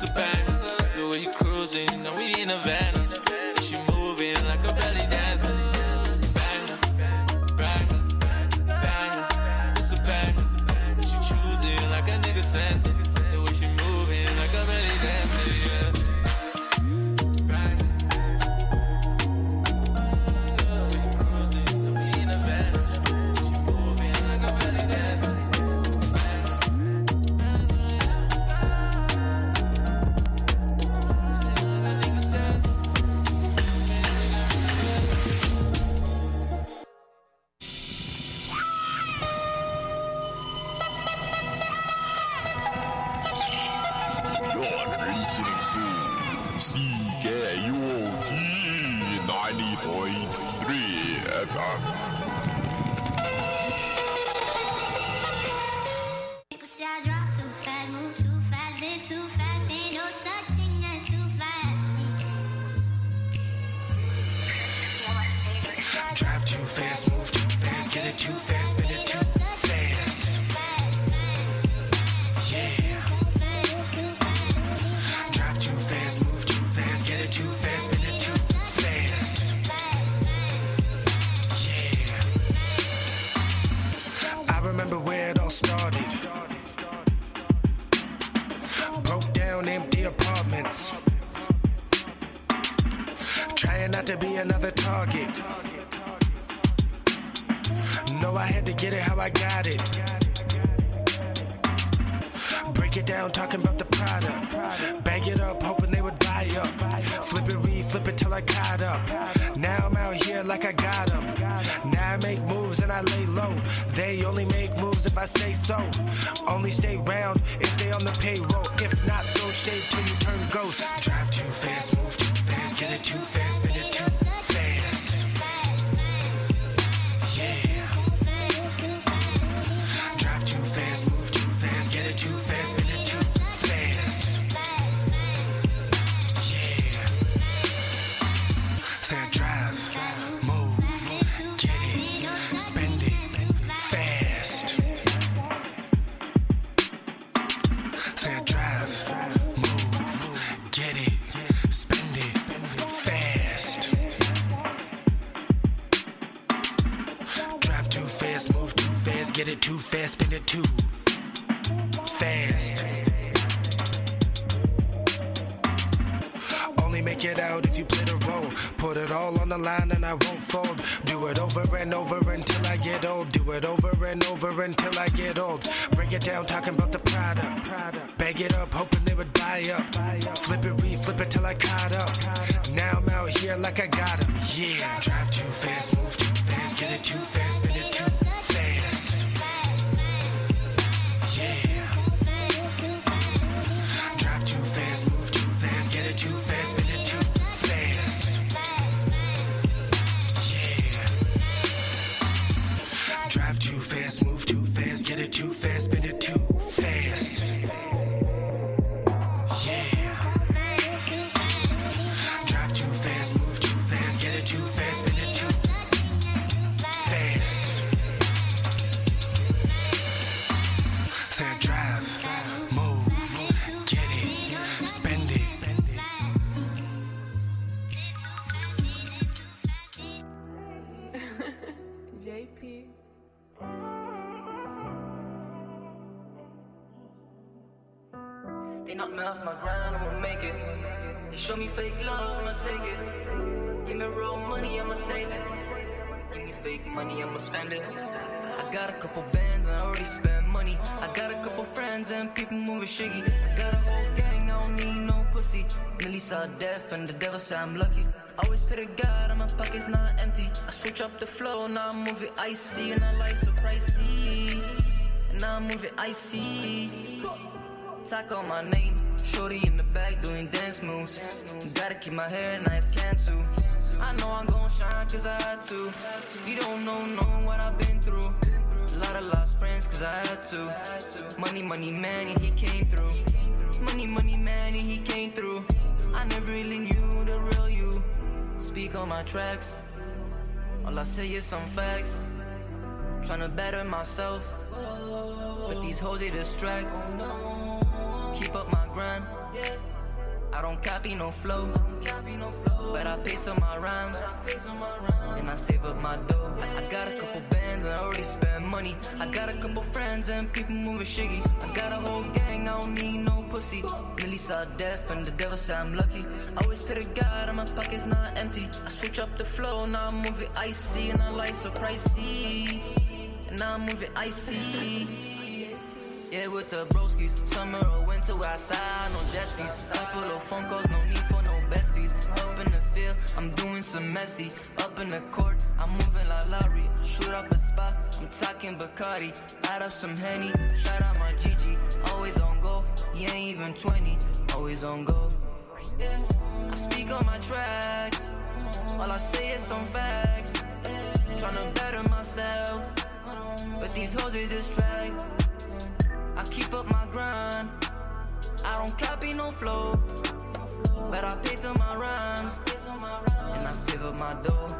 it's a banger. The way you cruising, you know we in a van. She moving like a belly dancer. Banger, banger, banger, it's a banger. She choosing like a nigga Santa. The way she moving like a belly dancer, yeah. Drive too fast, move too fast, get it too fast, spin it too fast. Yeah. Drive too fast, move too fast, get it too fast, spin it too fast. Yeah. I remember where it all started. Broke down empty apartments. Trying not to be another target. No, I had to get it how I got it. Break it down, talking about the product. Bag it up, hoping they would buy up. Flip it, flip it till I caught up. Now I'm out here like I got them. Now I make moves and I lay low. They only make moves if I say so. Only stay round if they on the payroll. If not, throw shade till you turn ghost. Drive too fast, move too fast, get it too fast, spin it too fast. Yeah. Drive too fast, move too fast, get it too fast, spin it too fast. Yeah. Say I drive, move, get it, spend it fast. Say I drive, move, get it, spend it fast. Drive too fast, move too fast, get it too fast, spend it too fast. Only make it out if you play the role. Put it all on the line and I won't fold. Do it over and over until I get old. Do it over and over until I get old. Break it down, talking about the product. Bag it up, hoping they would buy up. Flip it, flip it till I caught up. Now I'm out here like I got them. Yeah. Drive too fast, move too fast, get it too fast, spin it too fast. Yeah. Drive too fast, move too fast, get it too fast, spin it too fast. Yeah. Drive too fast, move too fast, get it too fast, spin it too fast. Yeah. Drive too fast, move too fast, get it too fast, spin it too fast. Say I drive, move, get it, spend it. JP. They knocked me off my grind, I'ma make it. They show me fake love, I'ma take it. Give me real money, I'ma save it. Give me fake money, I'ma spend it. I got a couple bands and I already spent money. I got a couple friends and people moving shiggy. I got a whole gang, I don't need no pussy. Nearly saw death and the devil said I'm lucky. Always pray to God and my pocket's not empty. I switch up the flow, now I move it icy. And I like so pricey. And now I move it icy. Talk on my name, shorty in the back doing dance moves. Gotta keep my hair nice, can too. I know I'm gon' shine cause I had to. You don't know what I've been through. A lot of lost friends cause I had to. Money, money, man, and he came through. Money, money, man, and he came through. I never really knew the real you. Speak on my tracks. All I say is some facts. Tryna better myself. But these hoes they distract. Keep up my grind. I don't copy no flow, but I paste on my rhymes, and I save up my dough. I got a couple bands and I already spend money. I got a couple friends and people moving shiggy. I got a whole gang, I don't need no pussy. Millie saw death and the devil said I'm lucky. Always pray to God and my pocket's not empty. I switch up the flow, now I'm moving icy, and I like so pricey, and now I'm moving icy. Yeah, with the broskies, summer or winter, outside, no jet skis. Couple of phone calls, no need for no besties. Up in the field, I'm doing some messy. Up in the court, I'm moving like Larry. Shoot up a spot, I'm talking Bacardi. Add up some Henny, shout out my Gigi. Always on go, he ain't even 20. Always on go. Yeah, I speak on my tracks, all I say is some facts. Tryna better myself, but these hoes they distract. I keep up my grind, I don't copy no flow, but I pace on my rhymes, and I save up my dough.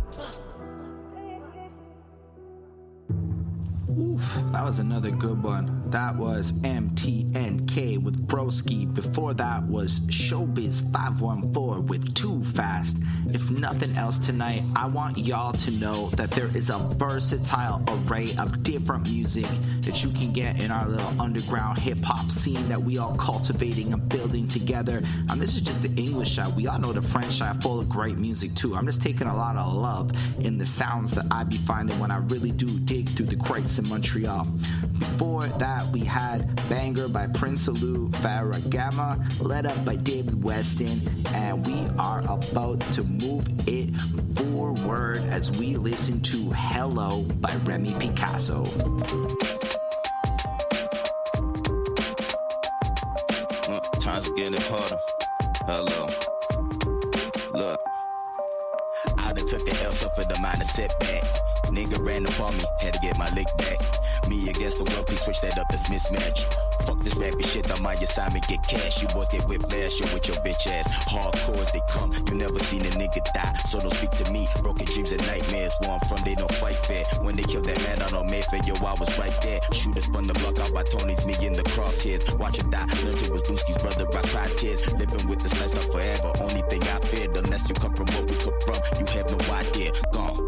Oof, that was another good one. That was MTNK with Broski. Before that was Showbiz 514 with Too Fast. If nothing else tonight, I want y'all to know that there is a versatile array of different music that you can get in our little underground hip-hop scene that we all cultivating and building together. And this is just the English side. We all know the French side full of great music too. I'm just taking a lot of love in the sounds that I be finding when I really do dig through the crates in Montreal. Before that, we had Banger by Prince Alou, Farrah Gamma, led up by David Weston, and we are about to move it forward as we listen to Hello by Remy Picasso. Times are getting harder. Hello. Look, I done took the L, suffered the minor setback. Nigga ran up on me, had to get my lick back. Me against the world, please switch that up, that's mismatch. Fuck this rapping shit, on my assignment, get cash. You boys get whiplash, you with your bitch ass. Hardcore as they come, you never seen a nigga die, so don't speak to me. Broken dreams and nightmares, where I'm from, they don't fight fair. When they killed that man out on Mayfair, yo, I was right there. Shooters spun the block out by Tony's, me in the crosshairs. Watch it die, learned it was Dusky's brother, I cried tears. Living with this lifestyle forever, only thing I feared. Unless you come from where we come from, you have no idea. Gone.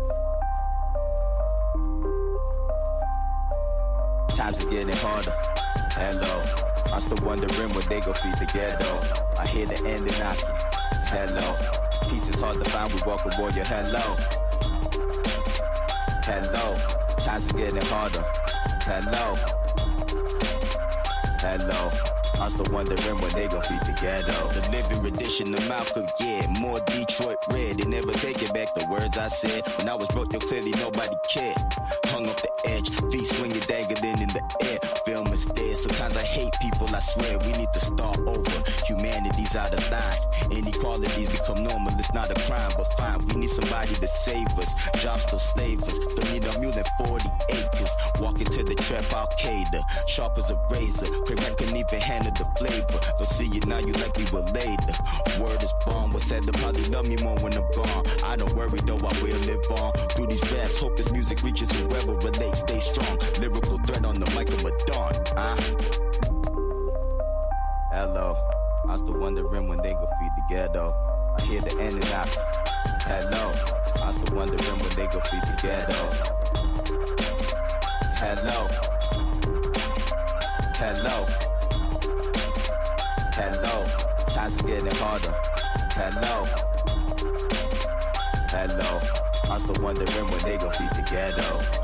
Times is getting harder. Hello, I'm still wondering when they gon' feed the ghetto. I hear the end and knocking. Hello, peace is hard to find. We walk a warrior. Hello, hello. Times is getting harder. Hello, hello. I'm still wondering when they gon' feed the ghetto. The living rendition of Malcolm, yeah. More Detroit red. They never taking back the words I said. When I was broke, yo, clearly nobody cared. Hung off the edge, feet swinging, dangling in the air. Film is dead. Sometimes I hate people, I swear. We need to start over. Humanity's out of line. Inequalities become normal, it's not a crime, but fine. We need somebody to save us. Jobs still slave us. Still need a mule and 40 acres. Walk into the trap, Al-Qaeda. Sharp as a razor. Craig I couldn't even handle the flavor. Don't see it now, you like we were later. Word is born, what's said, they'll probably love me more when I'm gone. I don't worry though, I will live on. Through these raps, hope this music reaches whoever relates. Stay strong, lyrical threat on the mic of a dawn. Hello, I'm still wondering when they gon' feed the ghetto. I hear the end and out. Hello, I'm still wondering when they gon' feed the ghetto. Hello, hello, hello. Times is getting harder. Hello, hello. I'm still wondering when they gon' feed the ghetto.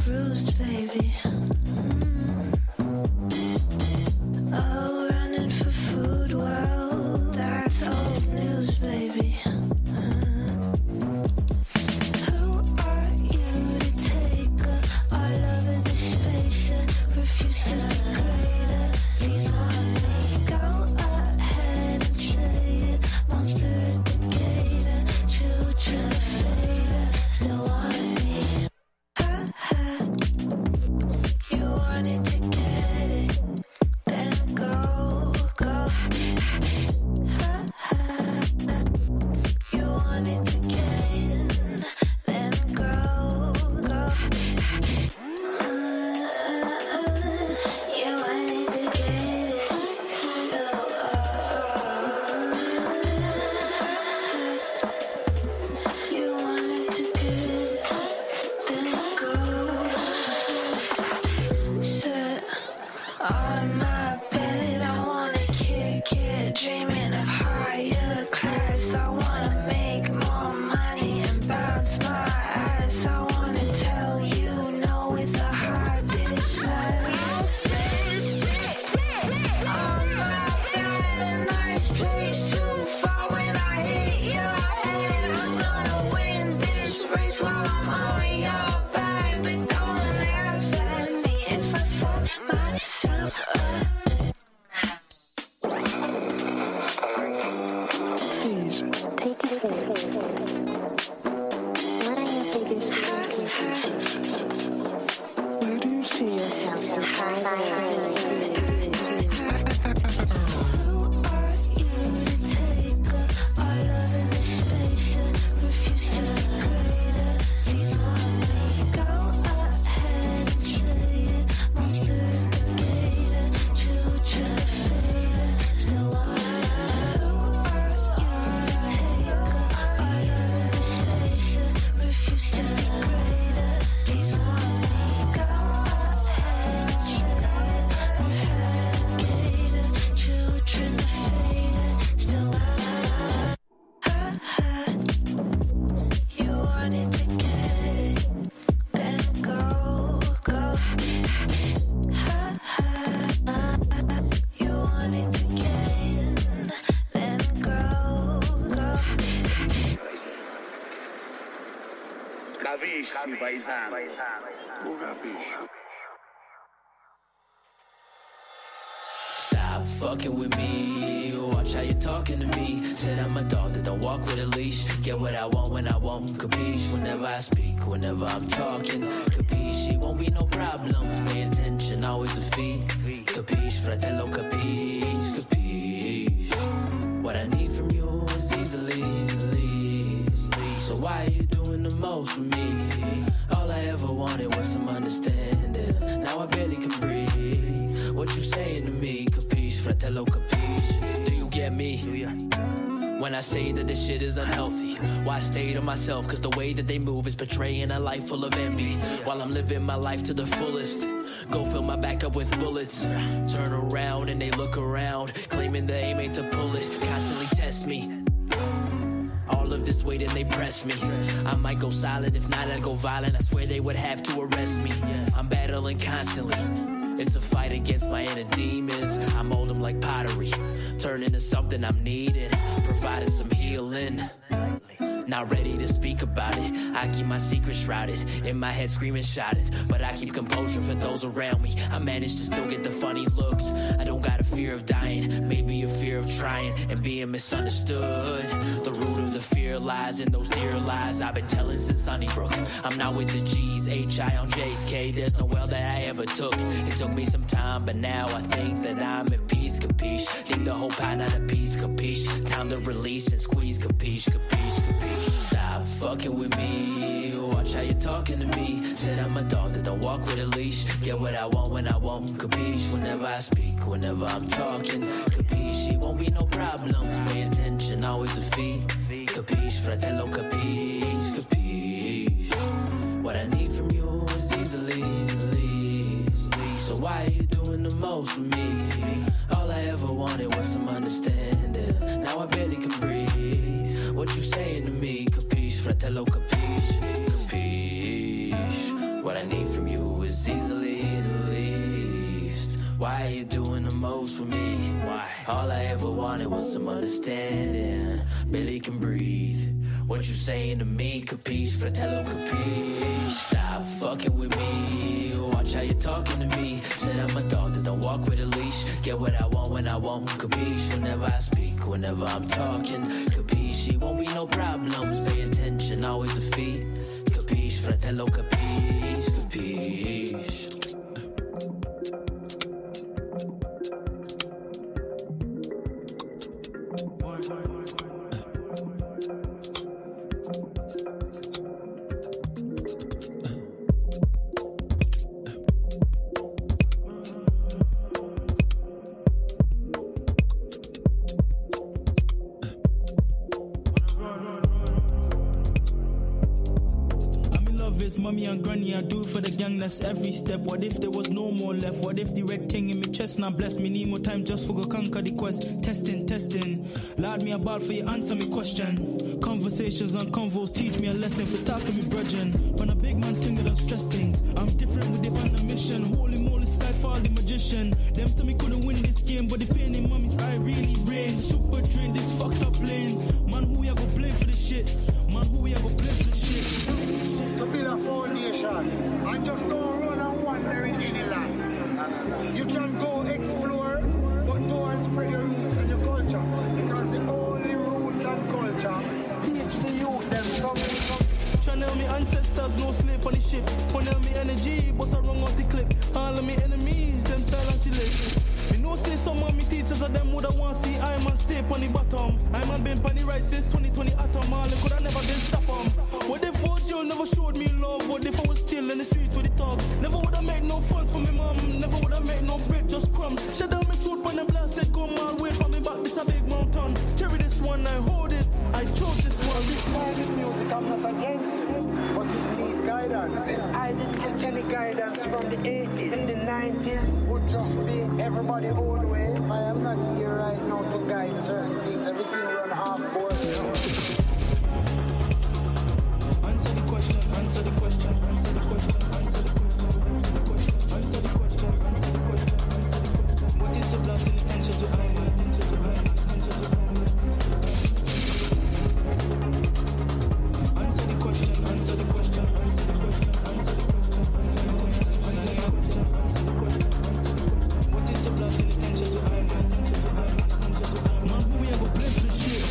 bruised, baby. Oh, running for food, well, that's old news, baby. Who are you to take all over the space and refuse to degrade it? Please want me, go ahead and say it. Monster indicator, children fader, still want me. You wanted to get it, then go. You wanted to gain, then grow. You wanted to get it, you wanted to get it, then go. Sit on my bed, I wanna kick it, dreaming of higher class. I wanna make more money and bounce my ass. I wanna tell you no with a high pitch laugh. Sit on my bed, a nice place to fall when I hit your head. I'm gonna win this race while I'm on your back, but don't laugh at me if I fuck myself up. Please. Take it away. What are your biggest insecurities? Where do you see yourself in 5 years? Who are you to take all over the space and refuse to degrade it? Please want me, go ahead and say it. Monster indicator, children fader, still want me. Who are you to take all over the space and refuse to degrade it? Please want me, go ahead and say it. Monster indicator, children fader, still want me. You wanted to get it, then go. You wanted to gain, then grow. Capisci, paesano? Lo capisci? Stop fucking with me. Watch how you're talking to me. Said I'm a dog that don't walk with a leash. Get what I want when I want, capiche? Whenever I speak, whenever I'm talking, capiche? Won't be no problems. Pay attention, always a fee. Capiche, fratello, capiche, capiche? What I need from you is easily released. So why are you doing the most for me? All I ever wanted was some understanding. Now I barely can breathe. What you saying to me? Capiche, fratello, capiche? Do you get me? When I say that this shit is unhealthy, why stay to myself? Cause the way that they move is betraying a life full of envy. While I'm living my life to the fullest, go fill my back up with bullets. Turn around and they look around, claiming the aim ain't to pull it. Constantly test me. All of this weight and they press me. I might go silent, if not I'd go violent. I swear they would have to arrest me. I'm battling constantly. It's a fight against my inner demons. I mold them like pottery, turn into something I'm needing, providing some healing. Not ready to speak about it. I keep my secrets shrouded, in my head screaming shouted, but I keep composure for those around me. I manage to still get the funny looks. I don't got a fear of dying, maybe a fear of trying and being misunderstood. The root of the fear lies in those dear lies I've been telling since Sunnybrook. I'm not with the G's, H.I. on J's, K. There's no L that I ever took. It took me some time, but now I think that I'm at peace, capiche? Think the whole pie not a piece, capiche? Time to release and squeeze, capiche, capiche, capiche? Stop fucking with me. Watch how you're talking to me. Said I'm a dog that don't walk with a leash. Get what I want when I want, capiche? Whenever I speak, whenever I'm talking, capiche? Won't be no problems. Pay attention, always a fee. Capiche, fratello, capiche, capiche? What I need from you is easily released. So why are you doing the most for me? All I ever wanted was some understanding. Now I barely can breathe. What you saying to me? Capiche, fratello, capiche, capiche? What I need from you is easily the least. Why are you doing the most for me? Why? All I ever wanted was some understanding. Barely can breathe. What you saying to me? Capiche, fratello, capiche. Stop fucking with me. Watch how you talking to me. Said I'm a dog that don't walk with a leash. Get what I want when I want. Capiche? Whenever I speak, whenever I'm talking. Capiche? Won't be no problems. Pay attention, always a feat. Capiche, fratello, capiche, capiche. Mommy and granny, I do for the gang, that's every step. What if there was no more left? What if the red king in my chest now bless me? Need more time just for go conquer the quest. Testing. Loud me about for you answer me question. Conversations on convos teach me a lesson for talking me brethren. When a big man thing that don't stress things. I'm different with the band mission. Holy moly, Skyfall the magician. Them say me couldn't win this game, but the pain in mommy's eye really raised. Super train, this fucked up lane. Man, who ya go blame for the shit? Man, who ya go blame for the shit? To build a foundation and just don't run and wander in any land. You can go explore, but go and spread your roots and your culture, because the only roots and culture teach the youth them something. Channel me ancestors, no sleep on the ship. Funnel me energy, bust a rung off the clip. All of me enemies, them silence the lip. Me know say some of me teachers of them woulda want see I man stay on the bottom. I man been on the right since 2020 atom. All they coulda never been stop 'em. What if OJ never showed me love? What if I was still in the streets with the thugs? Never woulda made no funds for me mom. Never woulda made no bread, just crumbs. Shut down me truth on them blast, said go my way for me back. This a big mountain. Carry this one, I hold it. I chose this one. This style in music, I'm not against it, but it needs guidance. If I didn't get any guidance from the 80s and the 90s, would just be everybody own way. If I am not here right now to guide certain things, everything run half board. Answer the question, answer the question, answer the question, answer the question, answer the question, answer the question. What is the blast in the answer to I? Answer the question, answer the question, answer the question, answer the question. What is the blast in the answer to I? Man, who we are go bless the shit?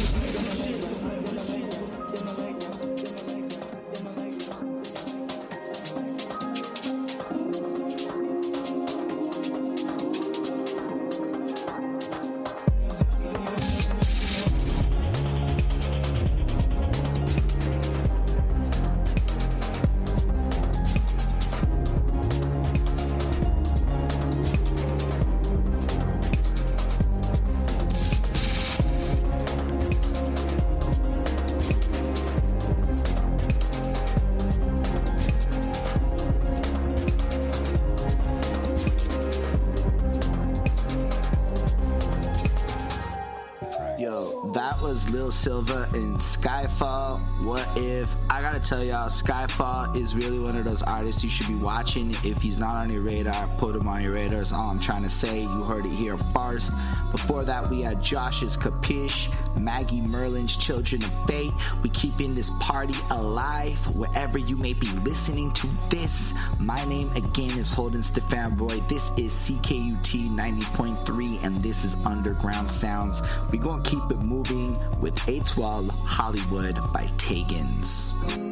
Lil Silva and Skyfall. What if? I gotta tell y'all, Skyfall is really one of those artists you should be watching. If he's not on your radar, put him on your radar. That's all I'm trying to say. You heard it here first. Before that, we had Josh's Capiche, Maggie Merlin's Children of Fate. We keeping this party alive wherever you may be listening to this. My name again is Holden Stefan Boy. This is CKUT 90.3 and this is Underground Sounds. We're gonna keep it moving with A12 Hollywood by Tagans.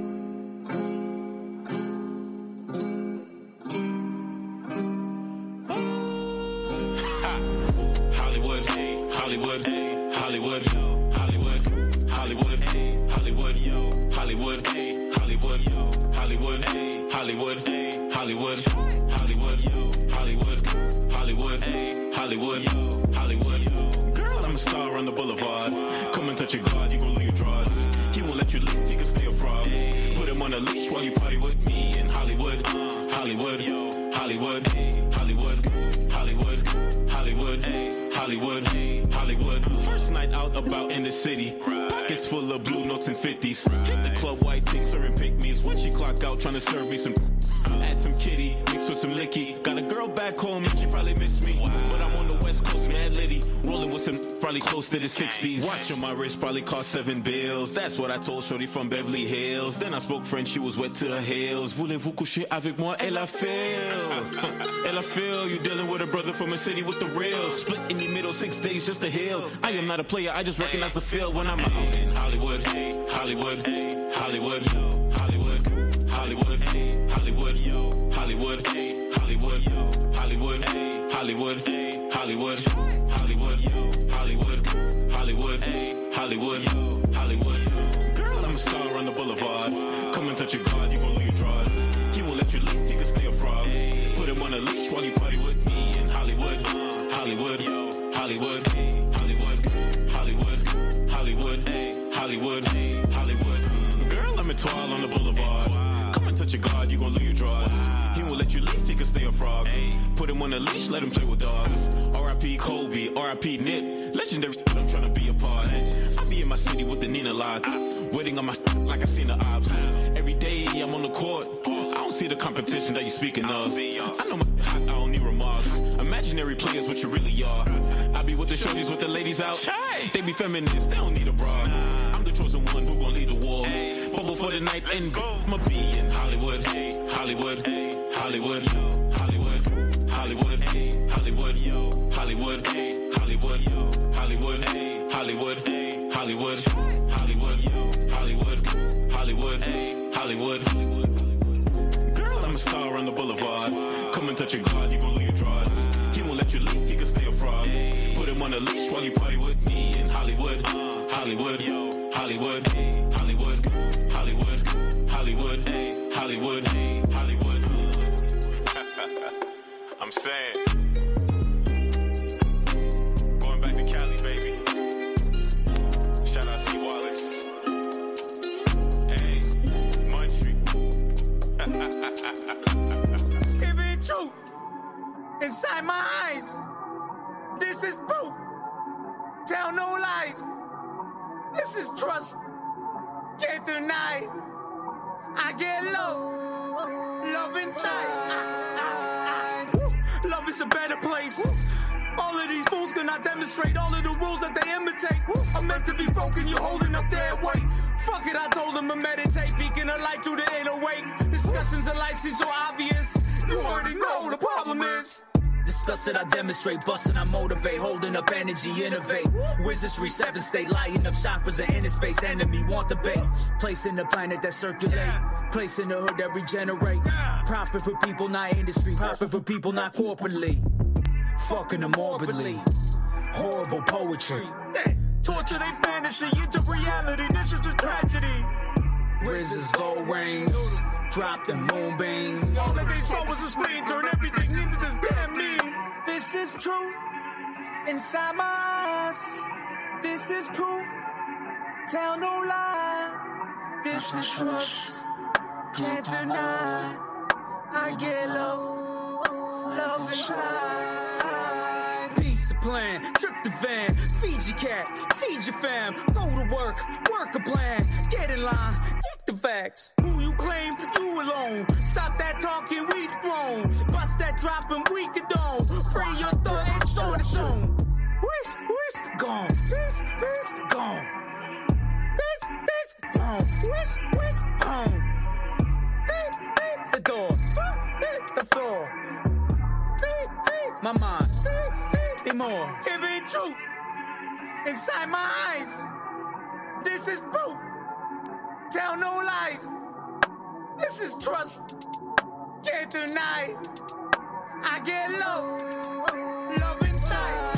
Hollywood, Hollywood, Hollywood, Hollywood, Hollywood, Hollywood, Hollywood, Hollywood, Hollywood, Hollywood, Hollywood, Hollywood, Hollywood, Hollywood, Hollywood. Girl, I'm a star on the boulevard. Come and touch your guard, you gon' lose your drawers. He won't let you live, he can stay a fraud. Put him on a leash while you party with me in Hollywood, Hollywood, Hollywood, Hollywood, Hollywood, Hollywood, Hollywood, Hollywood. First night out about in the city. Pockets full of blue notes and 50s. Hit the club, white tee, serving pick-me's. When she clock out, trying to serve me some. Add some kitty, mixed with some licky. Got a girl back home and she probably miss me. But I'm on the West Coast, mad litty. Rolling with some probably close to the 60s. Watch on my wrist probably cost 7 bills. That's what I told shorty from Beverly Hills. Then I spoke French, she was wet to her heels. Voulez-vous coucher avec moi? Elle a feel. You dealing with a brother from a city with the real. Split in the middle, 6 days just to heal. I am not a player, I just recognize the feel when I'm out in Hollywood, Hollywood, Hollywood, Hollywood, Hollywood, Hollywood, Hollywood, Hollywood, Hollywood, Hollywood, Hollywood, Hollywood, Hollywood, Hollywood, Hollywood. Girl, I'm a star on the boulevard. Come and touch your guard, you gon' lose your drawers. He won't let you leave, you can stay a frog. Put him on a leash while you party with me in Hollywood, Hollywood, Hollywood, Hollywood, Hollywood, Hollywood, Hollywood, Hollywood. Girl, I'm a toile on the boulevard. Come and touch your guard, you gon' lose your drawers. He won't let you leave, he can stay a frog. Put him on a leash, let him play with dogs. R.I.P. Kobe, R.I.P. Nip. Legendary shit, I'm tryna be a part. I be in my city with the Nina lot. Waiting on my like I seen the ops. Every day I'm on the court. I don't see the competition that you speaking of. I know my hot, I don't need remarks. Imaginary players, what you really are. I be with the shorties with the ladies out. They be feminists, they don't need a bra. I'm the chosen one who gon' lead the war. Bubble for the night and I'ma be in Hollywood, Hollywood, Hollywood, Hollywood, Hollywood, Hollywood, Hollywood, Hollywood, Hollywood, Hollywood, Hollywood, Hollywood, Hollywood, Hollywood, Hollywood. Girl, I'm a star on the boulevard. Come and touch your guard, you gon' lose your drawers. He won't let you leave, he can stay a frog. Put him on a leash while you party with me in Hollywood, Hollywood, Hollywood, Hollywood, Hollywood, Hollywood, Hollywood, Hollywood. I'm saying. Going back to Cali, baby. Shout out C. Wallace. Hey, Munchie. If it's true, inside my eyes, this is proof. Tell no lies. This is trust. Can't deny. I get love inside. Love is a better place. All of these fools cannot demonstrate all of the rules that they imitate. I'm meant to be broken, you holding up their weight. Fuck it, I told them to meditate, peeking a light through the 808. Discussions of life seem so obvious. You already know what the problem is. Discuss it, I demonstrate, bustin', I motivate, holding up energy, innovate. Wizardry, 7 state, lighting up chakras and inner space. Enemy want the bait, place in the planet that circulate, place in the hood that regenerate. Profit for people, not industry. Profit for people, not corporately. Fucking them morbidly. Horrible poetry. Torture they fantasy into reality. This is a tragedy. Rizzes, gold rings, drop them moonbeams. All that they saw was a screen, turn everything into this damn meme. This is truth inside my eyes. This is proof. Tell no lie. This is trust. Can't deny. I get love inside. Piece of plan, trip the van, feed your cat, feed your fam. Go to work a plan, get in line, fuck the facts. Who you claim, you alone. Stop that talking, we grown. Bust that drop and we condone. Free your thought, it's on its own. Whisk, gone. This, gone. This, gone. Whisk, home. Beep, the door. The floor. My mind. Be more. If it true, inside my eyes. This is proof. Tell no lies. This is trust. Can't deny. I get love inside.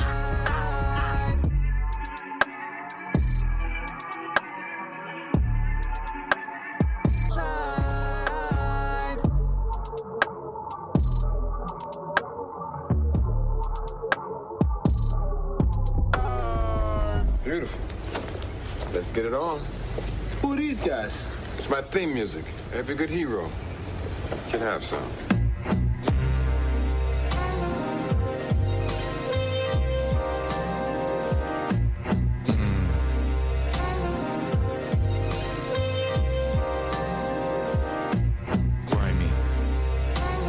Beautiful. Let's get it on. Who are these guys? It's my theme music. Every good hero should have some. Grimy.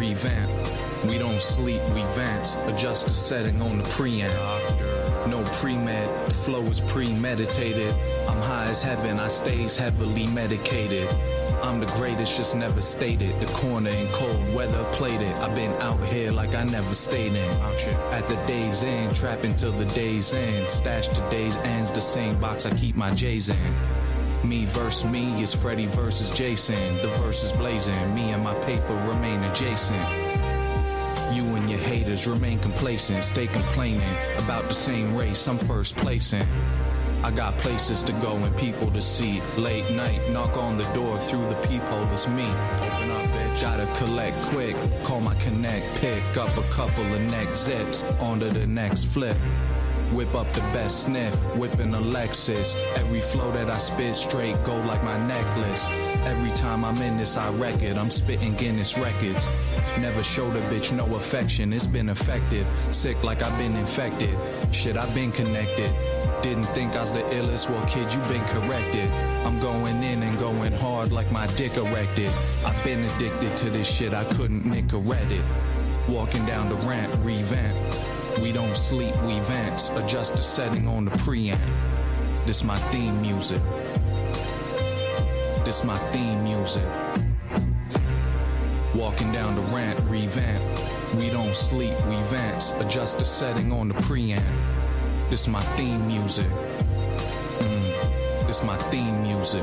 revamp. We don't sleep, we vance. Adjust the setting on the preamp. No pre-med, the flow is premeditated. I'm high as heaven, I stays heavily medicated. I'm the greatest, just never stated. The corner in cold weather played it. I've been out here like I never stayed in. At the day's end, trapping till the day's end. Stash to day's ends, the same box I keep my J's in. Me versus me is Freddie versus Jason. The verse is blazing, me and my paper remain adjacent. You and your haters remain complacent. Stay complaining about the same race, I'm first placing. I got places to go and people to see. Late night, knock on the door through the peephole, it's me. Open up, bitch. Gotta collect quick, call my connect, pick up a couple of neck zips, on to the next flip. Whip up the best sniff, whipping a Lexus. Every flow that I spit straight go like my necklace. Every time I'm in this, I wreck it. I'm spitting Guinness records. Never showed a bitch no affection, it's been effective. Sick like I've been infected. Shit, I've been connected. Didn't think I was the illest, well kid, you been corrected. I'm going in and going hard like my dick erected. I've been addicted to this shit, I couldn't nick a Reddit. Walking down the ramp, revamp. We don't sleep, we vance. Adjust the setting on the preamp. This my theme music. This my theme music. Walking down the ramp, revamp. We don't sleep, we vance. Adjust the setting on the preamp. This my theme music. This my theme music.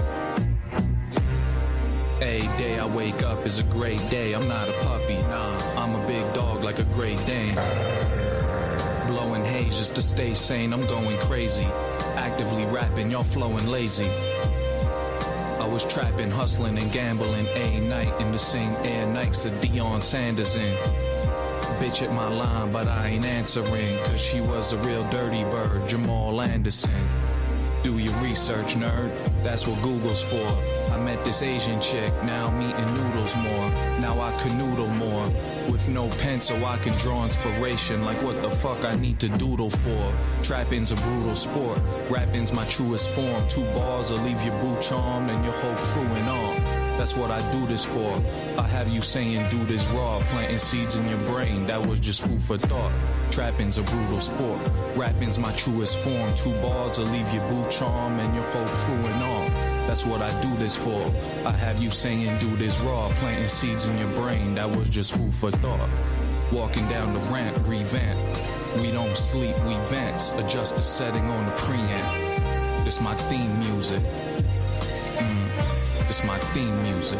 Every day I wake up is a great day. I'm not a puppy, nah. I'm a big dog like a Great Dane. Blowing haze just to stay sane, I'm going crazy. Actively rapping, y'all flowing lazy. I was trapping, hustling, and gambling a night in the same Air Nikes that Deion Sanders in. Bitch at my line, but I ain't answering, cause she was a real dirty bird, Jamal Anderson. Do your research, nerd, that's what Google's for. I met this Asian chick, now I'm eating noodles more. Now I canoodle more, with no pencil I can draw inspiration. Like what the fuck I need to doodle for. Trapping's a brutal sport, rapping's my truest form. 2 bars will leave your boot charmed and your whole crew in awe. That's what I do this for. I have you saying do this raw, planting seeds in your brain, that was just food for thought. Trapping's a brutal sport, rapping's my truest form. 2 bars will leave your boot charm and your whole crew in awe. That's what I do this for. I have you saying do this raw, planting seeds in your brain, that was just food for thought. Walking down the ramp, revamp. We don't sleep, we vance. Adjust the setting on the preamp. This my theme music. This my theme music.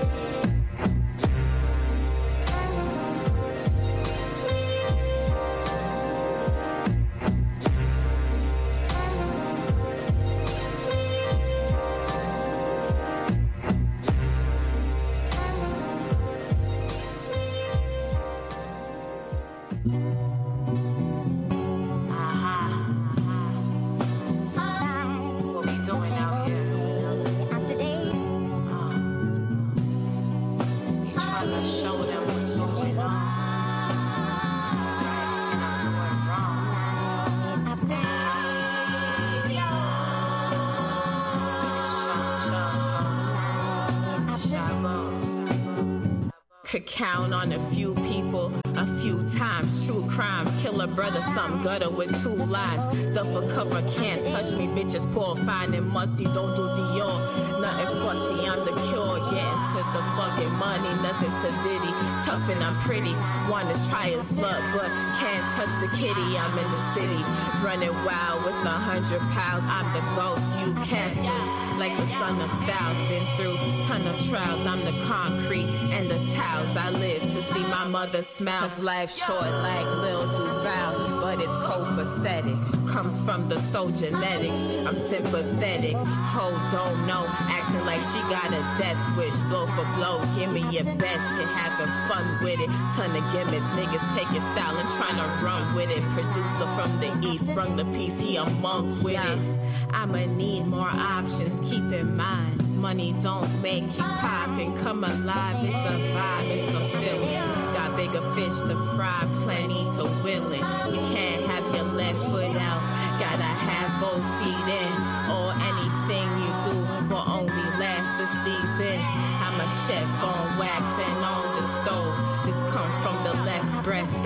Could count on a few people, a few times. True crimes, kill a brother, some gutter with 2 lines. Duff a cover, can't touch me, bitches poor, fine and musty, don't do Dior. Nothing fussy, I'm the cure, getting to the fucking money, nothing sedity. Tough and I'm pretty, wanna try his luck, but can't touch the kitty. I'm in the city, running wild with 100 pounds. I'm the ghost, you castles. Like the son of styles, been through ton of trials. I'm the concrete and the tiles. I live to see my mother smile. Cause life's short like Lil Duval, but it's copacetic. Comes from the soul genetics. I'm sympathetic. Ho don't know, acting like she got a death wish. Blow for blow, give me your best. And having fun with it. Ton of gimmicks, niggas taking style and trying to run with it. Producer from the east, brung the piece, he a monk with it. I'ma need more options, keep in mind. Money don't make you pop and come alive. It's a vibe, it's a feeling. Got bigger fish to fry, plenty to willing. You can't have your left foot out, gotta have both feet in. Or anything you do will only last a season. I'm a chef on wax and on the stove. This come from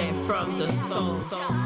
sent from the soul.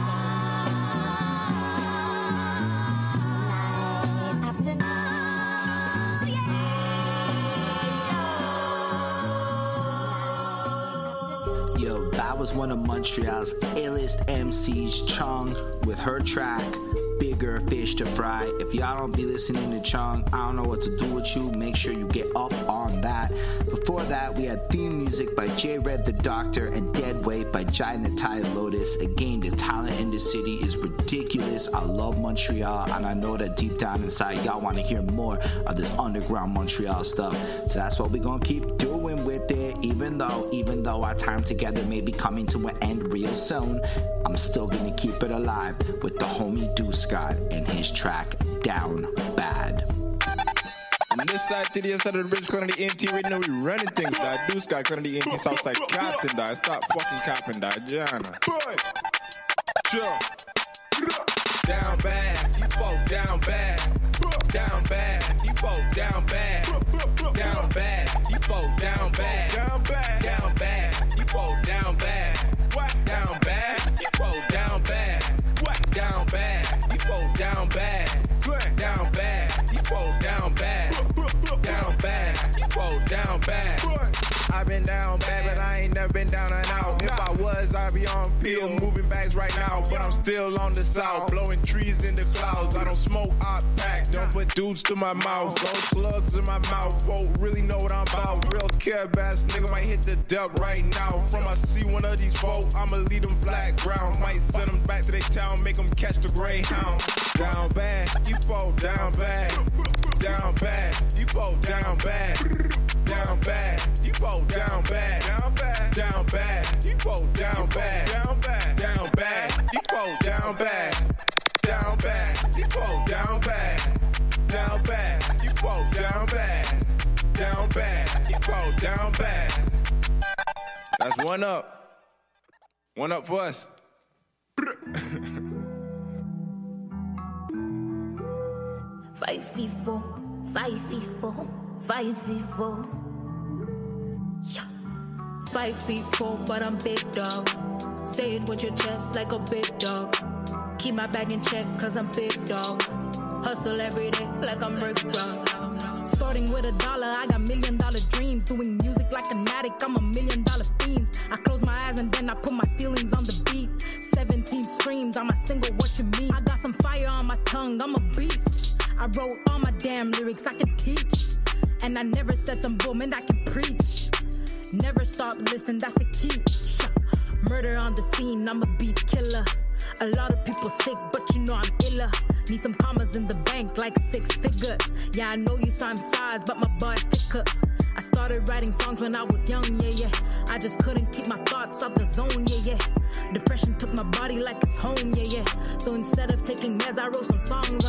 Yo, that was one of Montreal's illest MCs, Chung, with her track Bigger Fish to Fry. If y'all don't be listening to Chung, I don't know what to do with you. Make sure you get up on that. Before that, we had theme music by J Red the Doctor and Dead Weight by Jai Natai Lotus. Again, the talent in the city is ridiculous. I love Montreal, and I know that deep down inside y'all want to hear more of this underground Montreal stuff. So that's what we're gonna keep doing with it. Even though our time together may be coming to an end real soon, I'm still gonna keep it alive with the homie Deuce Scott and his track Down Bad. On this side to the other side of the bridge, currently the ENT right now, we running things, dog. Deuce Scott, currently the ENT Southside Captain, dog. Stop fucking capping, dog. Jana. Sure. Down bad, you folk down bad. Down bad, you folk down bad. Down bad, you folk down bad. Down bad, down bad, you folk down bad. What? Down bad, you folk down bad. What? Down bad, you folk down bad. Down bad, you folk down bad. Down bad, you folk down bad. I've been down bad, but I ain't never been down and out. If I was, I'd be on pill, moving bags right now. But I'm still on the south, blowing trees in the clouds. I don't smoke, I pack, don't put dudes to my mouth. No slugs in my mouth, won't really know what I'm about. Real care bass nigga might hit the duck right now. From I see one of these folk, I'ma lead them flat ground. Might send them back to their town, make them catch the Greyhound. Down bad, you fall down bad. Down bad, you fall down bad. Down bad, you fall down bad. Down bad, down bad, you fall down bad. Down bad, down bad, you fall down bad. Down bad, you fall down bad. Down bad, you fall down bad. Down bad, you fall down bad. That's one up. One up for us. 5 feet 4, 5 feet 4, 5 feet 4. Yeah. 5 feet 4, but I'm big dog. Say it with your chest like a big dog. Keep my bag in check, cause I'm big dog. Hustle every day like I'm Rick Ross. Starting with $1, I got $1 million dreams. Doing music like an addict, I'm $1 million fiends. I close my eyes and then I put my feelings on the beat. 17 streams, I'm a single, what you mean? I got some fire on my tongue, I'm a beast. I wrote all my damn lyrics, I can teach. And I never said some boom and I can preach. Never stop listening, that's the key. Murder on the scene, I'm a beat killer. A lot of people sick, but you know I'm iller. Need some commas in the bank, like 6 figures. Yeah, I know you saw him fast, but my bars thicker. I started writing songs when I was young, yeah, yeah. I just couldn't keep my thoughts out the zone, yeah, yeah. Depression took my body like it's home, yeah, yeah. So instead of taking meds, I wrote some songs,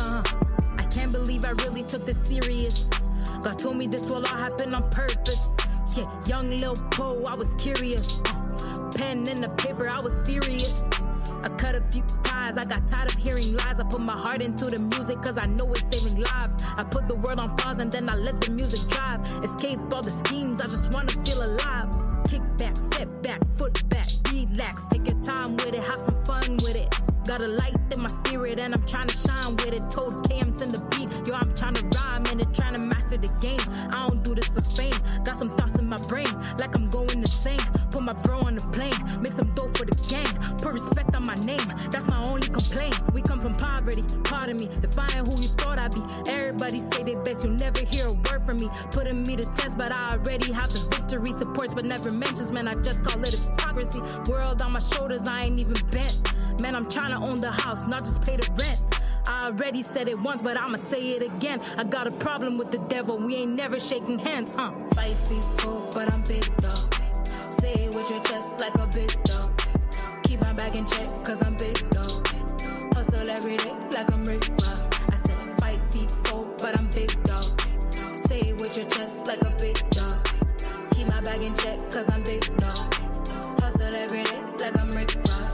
I can't believe I really took this serious. God told me this will all happen on purpose. Yeah, young Lil Poe, I was curious. Pen in the paper, I was furious. I cut a few ties, I got tired of hearing lies. I put my heart into the music cause I know it's saving lives. I put the world on pause and then I let the music drive. Escape all the schemes, I just wanna feel alive. Kick back, step back, foot back, relax. Take your time with it, have some fun with it. Got a light in my spirit and I'm trying to shine with it. Told KM's in the beat, yo, I'm trying to rhyme in it, trying to master the game. I don't do this for fame, got some thoughts in my brain, like I'm going insane. Put my bro on the plane, make some dough for the gang. Put respect on my name, that's my only complaint. We come from poverty, pardon me, if I ain't who you thought I'd be. Everybody say they best, you'll never hear a word from me. Putting me to test, but I already have the victory. Supports but never mentions, man, I just call it hypocrisy. World on my shoulders, I ain't even bent. Man, I'm trying to own the house, not just pay the rent. I already said it once, but I'ma say it again. I got a problem with the devil, we ain't never shaking hands, 5 feet 4, but I'm big dog. Say it with your chest like a big dog. Keep my bag in check, cause I'm big dog. Hustle every day like I'm Rick Ross. I said 5 feet 4, but I'm big dog. Say it with your chest like a big dog. Keep my bag in check, cause I'm big dog. Hustle every day like I'm Rick Ross.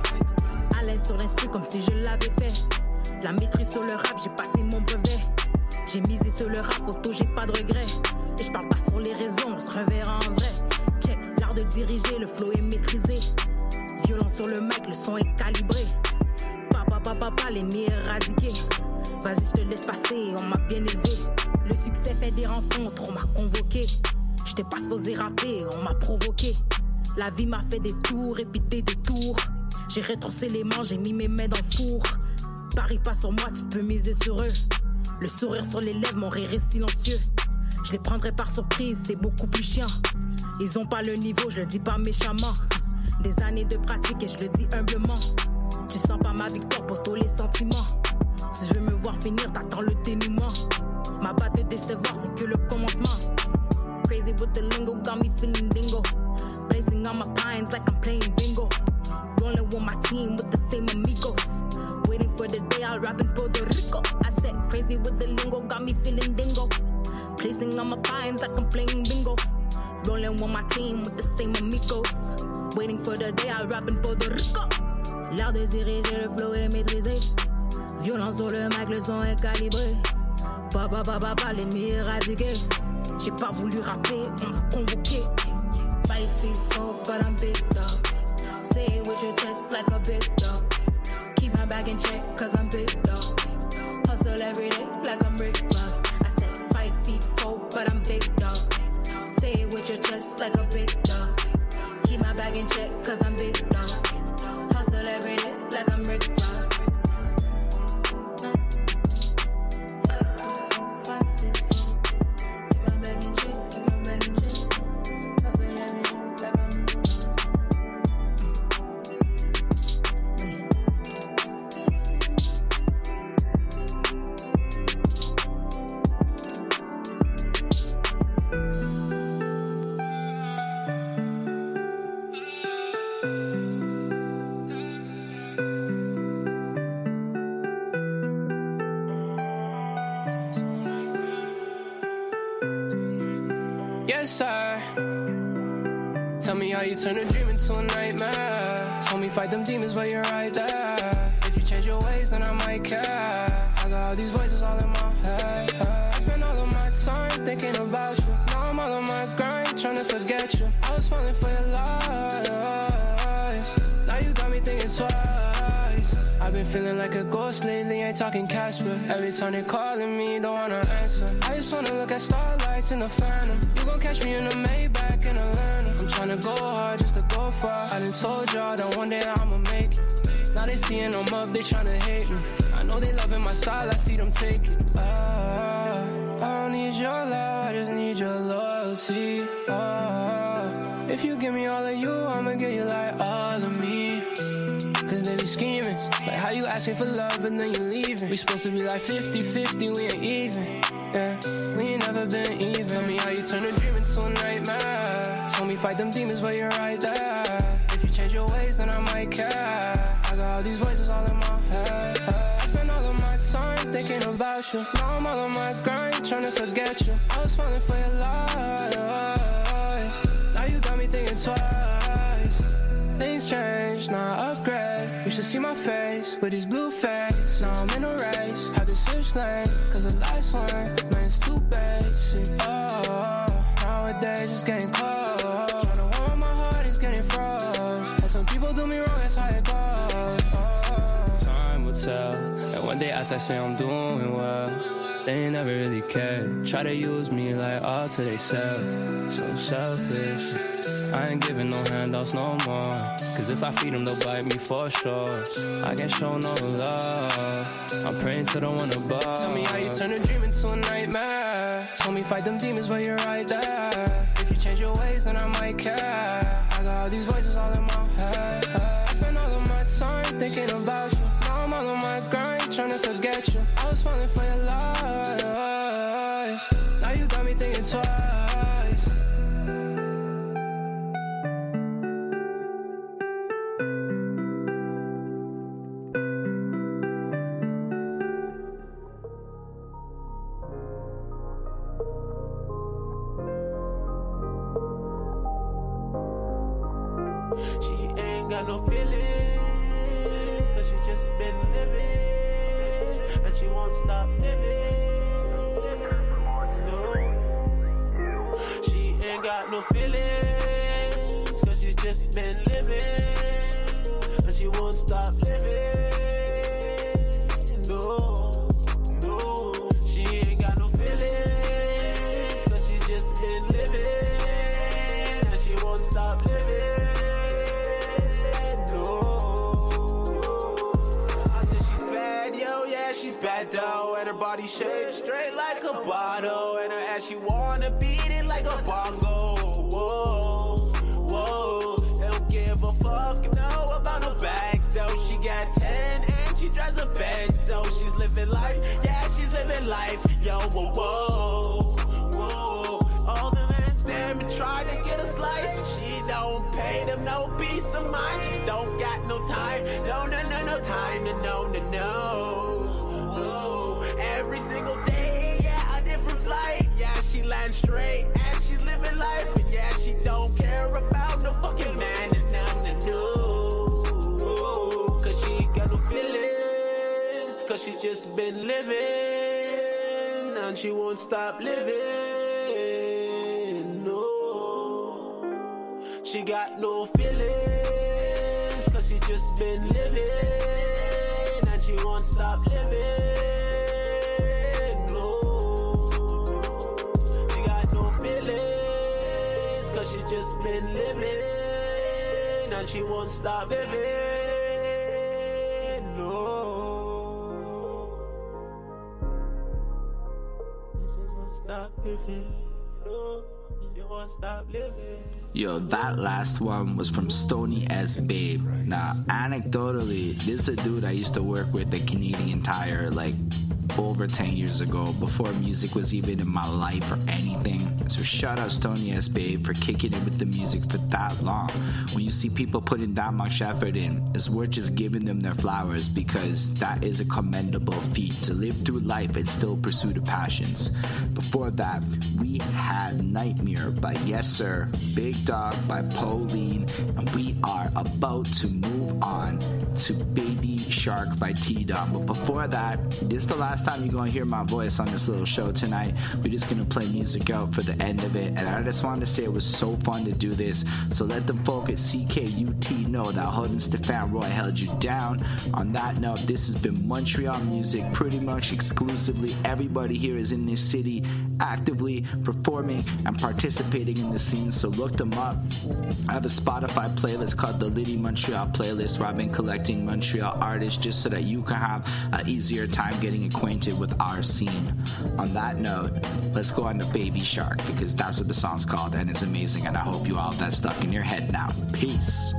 À l'aise sur l'instru comme si je l'avais fait. La maîtrise sur le rap, j'ai passé mon brevet. J'ai misé sur le rap, auto, j'ai pas de regrets. Et je parle pas sur les raisons, on se reverra en vrai. Check, l'art de diriger, le flow est maîtrisé. Violent sur le mic, le son est calibré. Papa, l'ennemi éradiqué. Vas-y, je te laisse passer, on m'a bien élevé. Le succès fait des rencontres, on m'a convoqué. J'étais pas supposé rapper, on m'a provoqué. La vie m'a fait des tours et puis des détours. J'ai rétroussé les manches, j'ai mis mes mains dans le four. Parie pas sur moi, tu peux miser sur eux. Le sourire sur les lèvres, mon rire est silencieux. Je les prendrai par surprise, c'est beaucoup plus chiant. Ils ont pas le niveau, je le dis pas méchamment. Des années de pratique et je le dis humblement. Tu sens pas ma victoire pour tous les sentiments. Si je veux me voir finir, t'attends le dénouement. Ma batte de décevoir, c'est que le commencement. Crazy with the lingo, got me feeling dingo. Placing on my pines like I'm playing bingo. Rolling with my team with the same amigos. Waiting for the day I'll rap in Puerto Rico. I said crazy with the lingo, got me feeling dingo. Placing on my pines like I'm playing bingo. Rolling with my team with the same amigos. Waiting for the day I'll rap in Puerto Rico. L'art de diriger, le flow est maîtrisé. Violence sur le mic, le son est calibré. Papa, l'ennemi éradiqué. J'ai pas voulu rapper, on m'a convoqué. 5 feet 4, but I'm big dog. Say it with your chest like a big dog. Keep my bag in check, cause I'm big dog. Hustle every day like I'm Rick Ross. I said 5 feet 4, but I'm big dog. Say it with your chest like a big dog. Keep my bag in check, cause I'm big dog. Hustle every day like I'm Rick Ross. Yes, sir. Tell me how you turn a dream into a nightmare. Told me fight them demons, but you're right there. If you change your ways, then I might care. I got all these voices all in my head. I spend all of my time thinking about you. Now I'm all on my grind, trying to forget you. I was falling for your lies. Now you got me thinking twice. I've been feeling like a ghost lately, ain't talking Casper. Every time they calling me, don't wanna answer. I just wanna look at starlights in the phantom. You gon' catch me in the Maybach in Atlanta. I'm tryna go hard just to go far. I done told y'all that one day I'ma make it. Now they seeing I'm up, they tryna hate me. I know they loving my style, I see them take it. I don't need your love, I just need your loyalty. If you give me all of you, I'ma give you like all of me. Cause they be scheming, like how you asking for love and then you leaving. We supposed to be like 50-50, we ain't even. Yeah, we ain't never been even. Tell me how you turn a dream into a nightmare. Told me fight them demons, but you're right there. If you change your ways, then I might care. I got all these voices all in my head. I spend all of my time thinking about you. Now I'm all on my grind, trying to forget you. I was falling for your lies. Now you got me thinking twice. Things change, now I upgrade. You should see my face with these blue face. Now I'm in a race, had to switch lane. Cause the last one, man, it's too basic. Oh, nowadays it's getting cold. Tryna warm my heart, it's getting froze. And some people do me wrong, that's how it goes. Oh. Time will tell. And one day as I say I'm doing well, they ain't never really cared. Try to use me like all to they self. So selfish. I ain't giving no handouts no more. Cause if I feed them, they'll bite me for sure. I can't show no love. I'm praying to the one above. Tell me how you turn a dream into a nightmare. Told me fight them demons, but you're right there. If you change your ways, then I might care. I got all these voices all in my head. I spend all of my time thinking about you. Now I'm all on my grind, trying to forget you. I was falling for your lies. Now you got me thinking twice. She ain't got no feelings, cause she just been living, and she won't stop living. No, she ain't got no feelings, cause she just been living, she won't stop living. No, no, she ain't got no feelings, cause she just been living, and she won't stop living. No, I said she's bad, yo, yeah, she's bad though, and her body shaped straight like a bottle, and her ass, she wanna beat it like a bongo. Whoa, whoa, don't give a fuck, no, about no bags though. She got 10 and she drives a Benz, so she's living life, yeah, she's living life. Yo, whoa, whoa, whoa. All the men stand and try to get a slice, she don't pay them no peace of mind. She don't got no time, no, no, no, no time, no, no, no, no. Every single day, yeah, a different flight. Yeah, she lands straight and she's living life, and yeah, she don't care about no fucking man, no, no, no. Cause she got no feelings, cause she just been living, and she won't stop living. No, she got no feelings, cause she just been living, and she won't stop living. Cause she just been living, and she won't stop living. No, she won't stop living. No, she won't stop living. Yo, that last one was from Stony S Babe. Now, anecdotally, this is a dude I used to work with at Canadian Tire, like, over 10 years ago, before music was even in my life or anything. So shout out Stony S Babe for kicking it with the music for that long. When you see people putting that much effort in, it's worth just giving them their flowers, because that is a commendable feat, to live through life and still pursue the passions. Before that, we had Nightmare by Yes Sir, Big Dog by Pauline, and we are about to move on to Baby Shark by T-Dom. But before that, this is the last time you're gonna hear my voice on this little show tonight. We're just gonna play music out for the end of it, and I just wanted to say it was so fun to do this. So let the folk at CKUT know that Hood Stefan Roy held you down. On that note, this has been Montreal music, pretty much exclusively. Everybody here is in this city actively performing and participating in the scene, so look them up. I have a Spotify playlist called the Liddy Montreal playlist, where I've been collecting Montreal artists just so that you can have an easier time getting acquainted with our scene. On that note, let's go on to Baby Shark, because that's what the song's called, and it's amazing, and I hope you all have that stuck in your head now. Peace.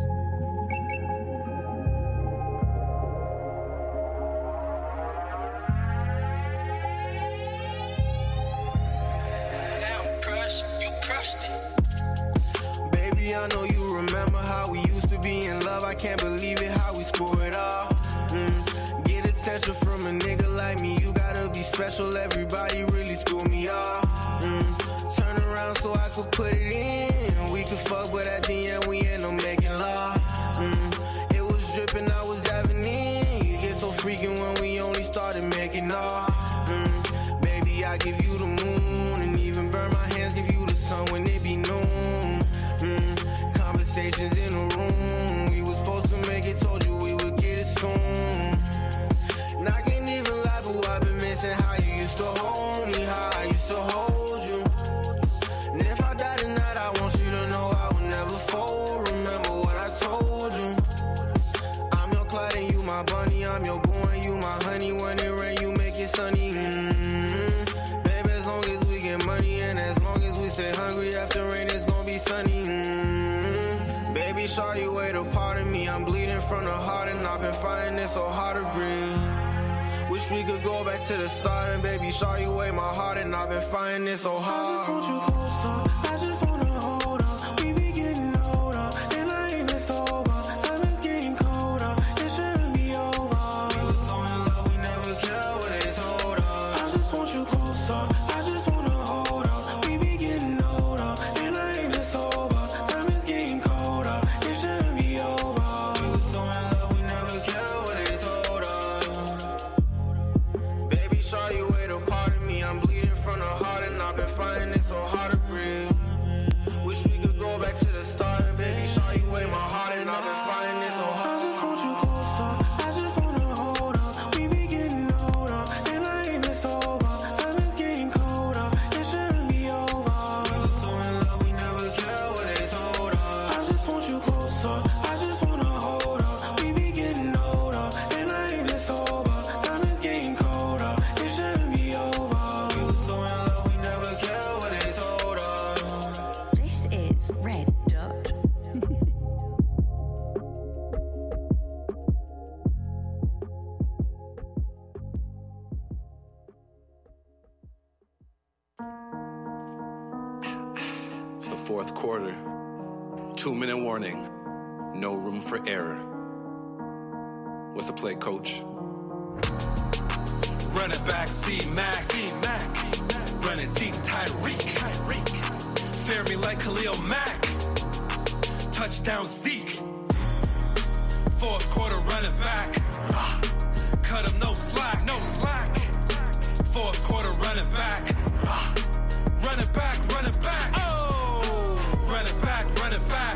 Baby, I know you remember how we used to be in love. I can't believe it, how we screw it up. Get attention from a nigga like me, you gotta be special. Everybody really screw me off. Turn around so I could put it in. We could fuck, but at the end we ain't no making love. It was dripping, I was diving in. You get so freaking when we only started making love. Baby, I give you the moon, and even burn my hands, give you the sun when it be noon. Conversations in the room, we was supposed to make it, told you we would get it soon. And I can't even lie, but I've been missing how you used to hold me, how I used to hold you. And if I die tonight, I want you to know I will never fold. Remember what I told you. I'm your Clyde and you my bunny, I'm your boo and you my honey. When it rain, you make it sunny. Baby, as long as we get money and as long as we stay hungry, after rain it's gonna be sunny. Baby, saw you wait a part of me. I'm bleeding from the heart and I've been finding it so hard to breathe. Wish we could go back to the start, and baby, saw you weigh my heart and I've been finding it so hard. I just want you closer, I just wanna hold on. We be getting older, and I ain't this sober. Time is getting colder, it shouldn't be over. We was so in love, we never cared what they told us. I just want you closer, I just wanna hold on. We be getting older, and I ain't this sober. Time is getting colder, it shouldn't be over. We was so in love, we never cared what they told us. Baby, saw you wait a part of me. I'm bleeding from the heart and I've been finding it so hard to breathe. Wish fourth quarter. 2-minute warning. No room for error. What's the play, coach? Run it back, C-Mac. Run it deep, Tyreek. Fare me like Khalil Mack. Touchdown, Zeke. Fourth quarter, run it back. Cut him, no slack. Fourth quarter, run it back. Run it back. Oh! Run it back. Run it back.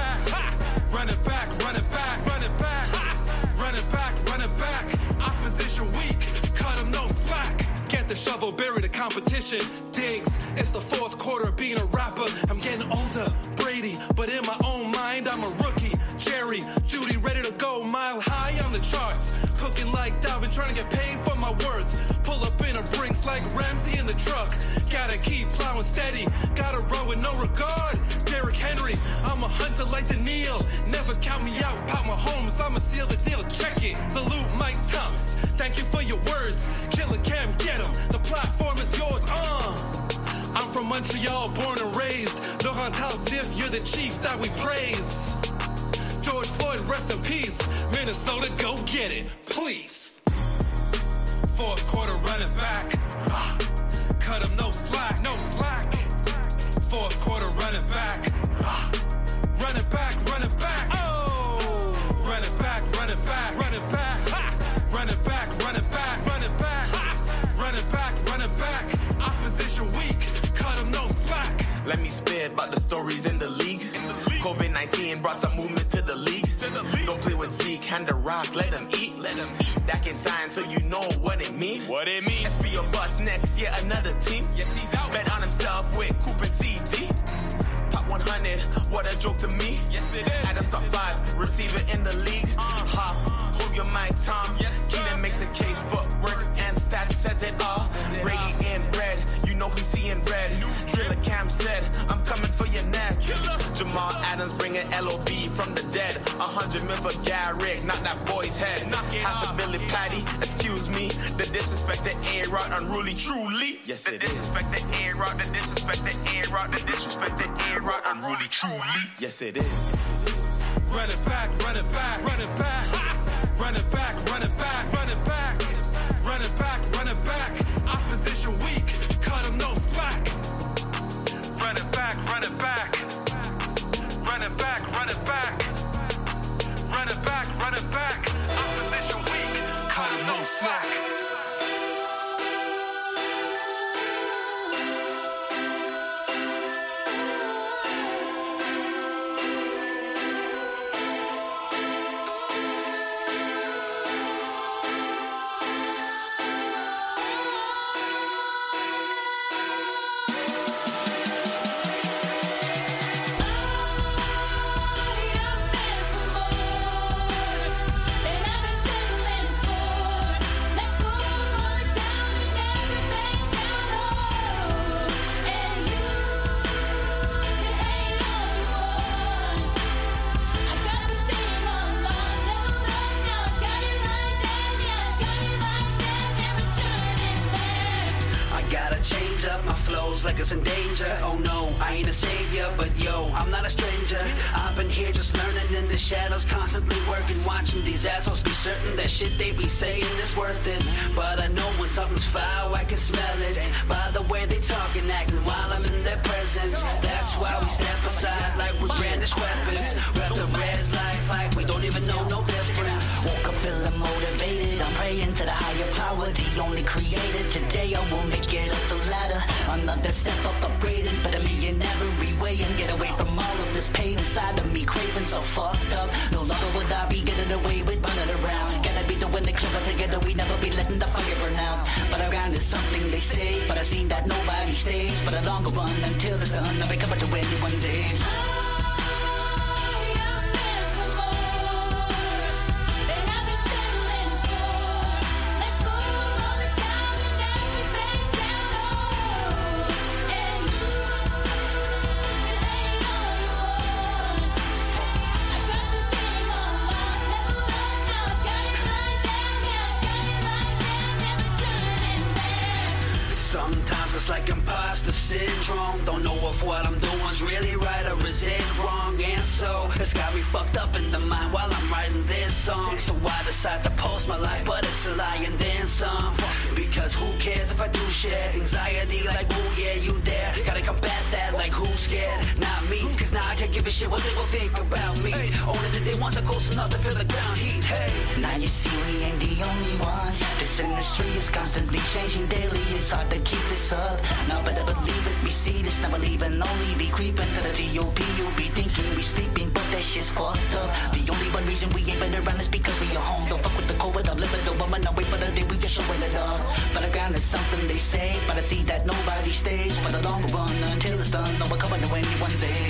Opposition weak. Cut him, no slack. Get the shovel, bury the competition. Diggs, it's the fourth quarter being a rapper. I'm getting older, Brady, but in my own mind, I'm a rookie. Jerry, Judy, ready to go mile high on the charts. Cooking like Dalvin, trying to get paid for my worth. Pull up in a Brinks like Ramsey in the truck. Gotta keep plowing steady, gotta roll with no regard. Derrick Henry, I'm a hunter like Daniil. Never count me out, pop my homes, I'ma seal the deal, check it. Salute Mike Thomas, thank you for your words. Killer Cam, get him, the platform is yours, I'm from Montreal, born and raised. Laurent Tardif, you're the chief that we praise. George Floyd, rest in peace. Minnesota, go get it, please. Fourth quarter, run it back. Cut him, no slack. Fourth quarter, run it back. Run it back. Oh! Run it back. Opposition weak. Cut him, no slack. Let me spit about the stories in the league. COVID-19 brought some movement to the league. Don't play with Zeke, hand the rock, let him eat. That can sign so you know what it mean. SP or bust next, yet another team. Yes, he's out. Bet on himself with Coop and CD. Top 100, what a joke to me. Yes, it is. Adams top 5, receiver in the league. Hop, hold your mic, Tom. Yes, Keenan makes a case, footwork and stats says it all. Brady inbred, you know he's seeing red. Driller Cam said, I'm coming for your neck. Jamal Adams bringing LOB from the dead. 100 mil for Garrick, knock that boy's head. Half a Billy Patty, excuse me. The disrespect to A-Rod, unruly, truly. Yes, it is. The disrespect to A-Rod, the disrespect to A-Rod, the disrespect to A-Rod, unruly, truly. Yes, it is. Run it back. Run it back. Opposition weak. Cut him, no slack. Run it back. Opposition weak. Cut him, no slack. Like it's in danger. Oh no, I ain't a savior, but yo, I'm not a stranger. I've been here just learning in the shadows, constantly working, watching these assholes be certain that shit they be saying is worth it. But I know when something's foul, I can smell it by the way they talk and acting while I'm in their presence. That's why we step aside like we brandish weapons. Rep the res life like we don't even know no difference. Woke up feeling motivated, I'm praying to the higher power, the only creator. Today I will make it up the ladder. Another step up, upgraded, but me in every way and get away from all of this pain inside of me, craving so fucked up. No longer would I be getting away with running around. Gotta be the one that clever together, we never be letting the fire burn out. But around is something they say, but I seen that nobody stays. For the longer run, until it's done, I wake up to anyone's age. Sometimes it's like imposter syndrome. Don't know if what I'm doing's really right or is it wrong. And so it's got me fucked up in the mind while I'm writing this song. So I decide to post my life, but it's a lie and then some. Because who cares if I do share anxiety like, ooh yeah, you dare. Gotta combat that like who's scared? Not me, cause now I can't give a shit what they gon' think about me. Only that they want are close enough to feel the ground heat. Hey, now you see we ain't the only ones. This industry is constantly changing daily. It's hard to keep this up. Now better believe it, we see this, never leaving, only be creeping to the T.O.P. You'll be thinking we sleeping, but that shit's fucked up. The only one reason we ain't been around is because we are home. Don't fuck with the COVID, I'm living the woman. I wait for the day we just showing it up. But the ground is something they say, but I see that nobody stays for the longer run until it's done. No one coming to anyone's age.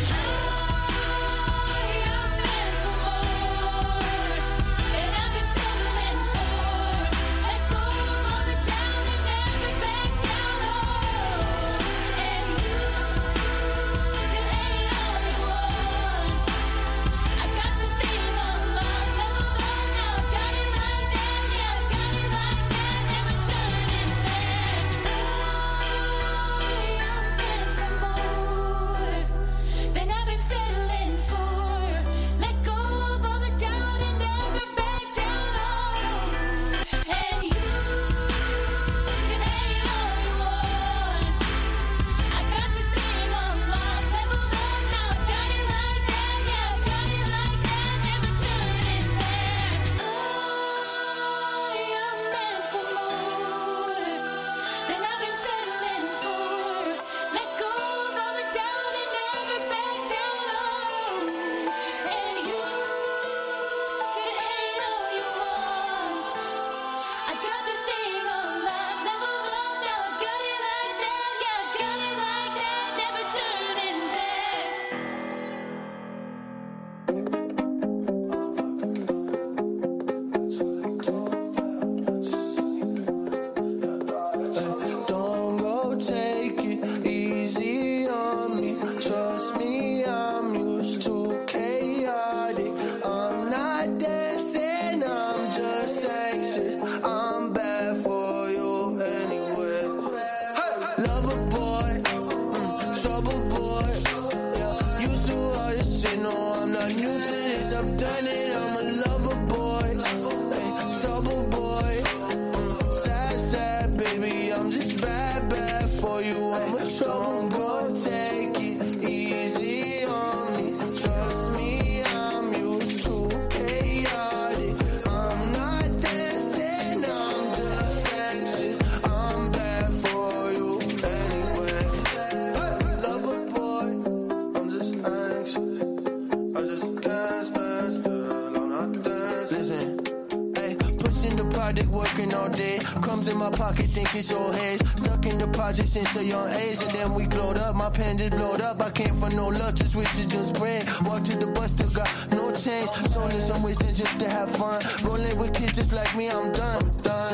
It's your heads stuck in the project since a young age, and then we glowed up. My pen just blowed up. I came for no luck, just switches just spread. Walked to the bus, still got no change. Stolen some wasting just to have fun. Rolling with kids just like me, I'm done.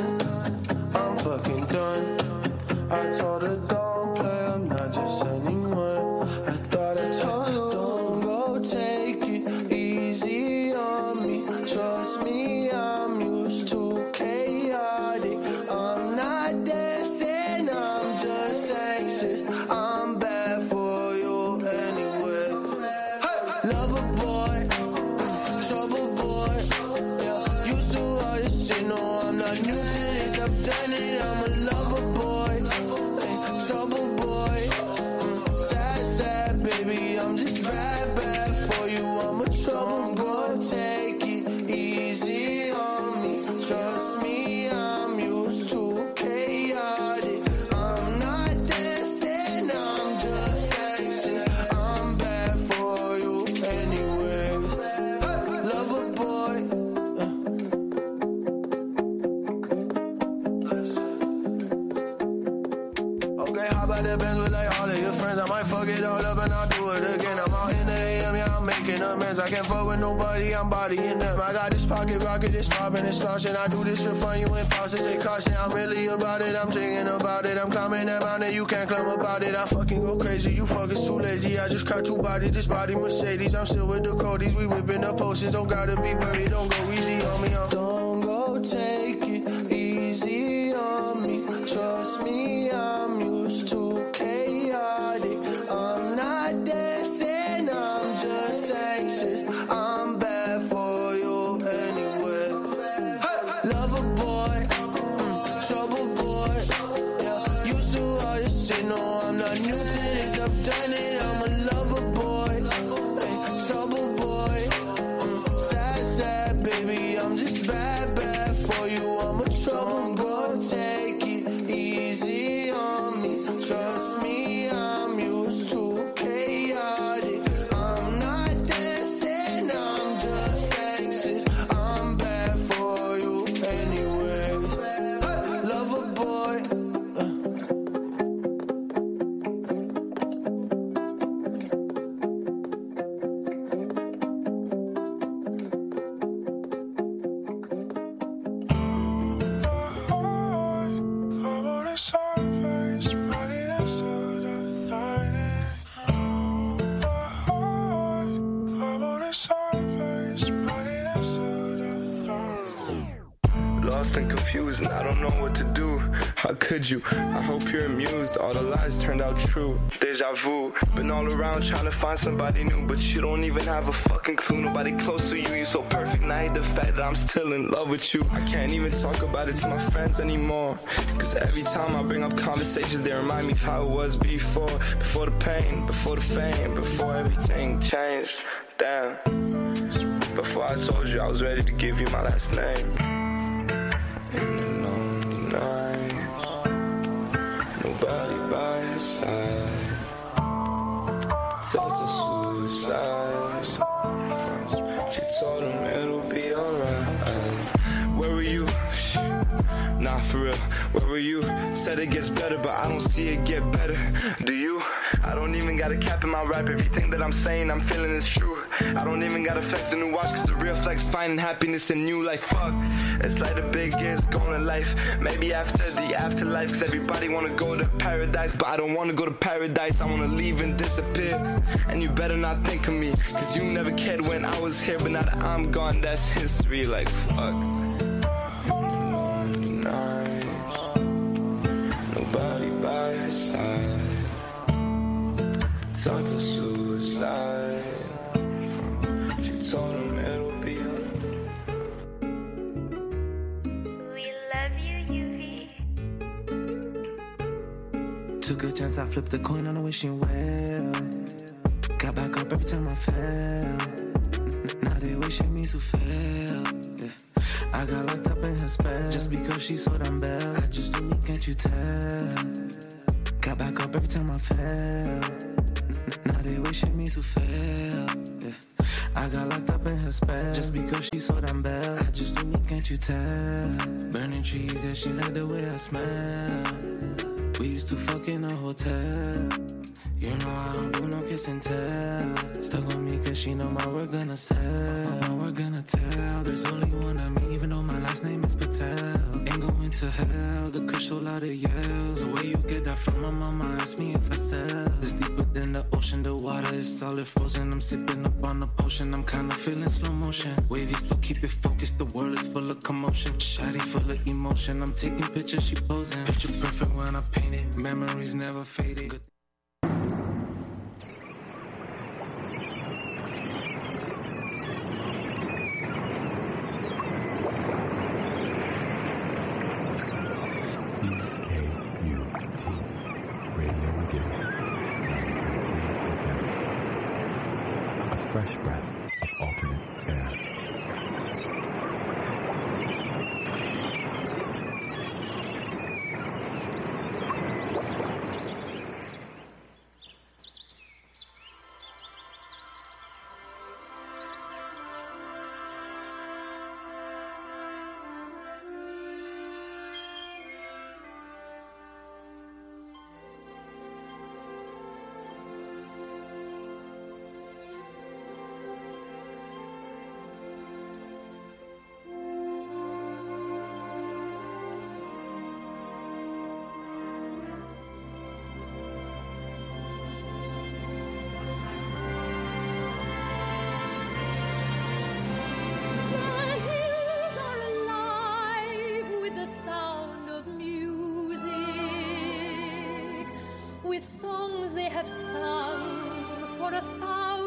I'm fucking done. I told her don't play, I'm not just anyone. I thought I told you don't go take it easy on me. Trust me, I'm used to chaotic. I'm not dancing, I'm just anxious. I'm bad for you anyway. Lover boy, trouble boy. Yeah, used to all this shit, no, I'm not new to this. I've done it, I'm a lover boy. Trouble boy, sad, baby. I'm just bad for you. I'm a trouble boy. Take it easy on me. Trust me, I'm used to chaotic. I'm not dancing, I'm just anxious. I'm bad for you anyways. Lover boy. Okay, how about that Benz with like all of your friends? I might fuck it all up and I'll do it again. I'm out in the AM, yeah, I'm making amends. I can't fuck with nobody, I'm bodying them. I got this pocket rocket, it's popping, it's sloshing. I do this for fun, you imposters, take caution. I'm really about it, I'm thinking about it. I'm climbing that mountain, you can't climb about it. I fucking go crazy, you fuckers too lazy. I just caught two bodies, this body Mercedes. I'm still with the Codys, we whipping the potions. Don't gotta be worried, don't go easy on me. Don't go take it easy on me. Trust me, I'm used to boy, trouble boy. Yeah, used to all this shit, no, I'm not new to this. I've done it, I'm a lover boy, hey, trouble boy. Sad, baby, I'm just bad for you. I'm a trouble boy, take it easy on me. Trust me, I'm used to chaotic. I'm not dancing, I'm just sexist. I'm bad for you anyways. Lover boy. Lost and confused and I don't know what to do. How could you? I hope you're amused. All the lies turned out true. Deja vu. Been all around trying to find somebody new, but you don't even have a fucking clue. Nobody close to you. You're so perfect. And I hate the fact that I'm still in love with you. I can't even talk about it to my friends anymore, cause every time I bring up conversations they remind me of how it was before. Before the pain, before the fame, before everything changed. Damn. Before I told you I was ready to give you my last name. In the lonely nights, nobody by your side. Thoughts of suicide. She told him it'll be alright. Where were you? Nah, for real, where were you? Said it gets better, but I don't see it get better. Do you? I don't even got a cap in my rap. Everything that I'm saying, I'm feeling is true. I don't even gotta flex a new watch, cause the real flex finding happiness in you. Like fuck, it's like the biggest goal in life. Maybe after the afterlife, cause everybody wanna go to paradise, but I don't wanna go to paradise. I wanna leave and disappear. And you better not think of me, cause you never cared when I was here. But now that I'm gone, that's history. Like fuck. Nights, nobody by your side. Thoughts of suicide. She told him it'll be. We love you, UV. Took a chance, I flipped the coin on a wishing well. Got back up every time I fell. Now they wishing me to fail. Yeah. I got locked up in her spell just because she's so damn bad. I just do me, can't you tell? Got back up every time I fell. Now they wishing me to fail. Yeah. I got locked up in her spell just because she's so damn bad. I just do me, can't you tell? Burning trees, yeah, she like the way I smell. We used to fuck in a hotel. You know I don't do no kiss and tell. Stuck on me cause she know my word gonna sell. My word gonna tell. There's only one of me, even though my last name is Patel. Ain't going to hell, the kush a lot of yells. The way you get that from my mama, ask me if I sell. It's deeper than the ocean, the water is solid frozen. I'm sipping up on the potion, I'm kinda feeling slow motion. Wavy slow, keep it focused, the world is full of commotion. Shawty full of emotion, I'm taking pictures, she posing. Picture perfect when I paint it, memories never faded. Good. Fresh breath of alternate air. With songs they have sung for 1,000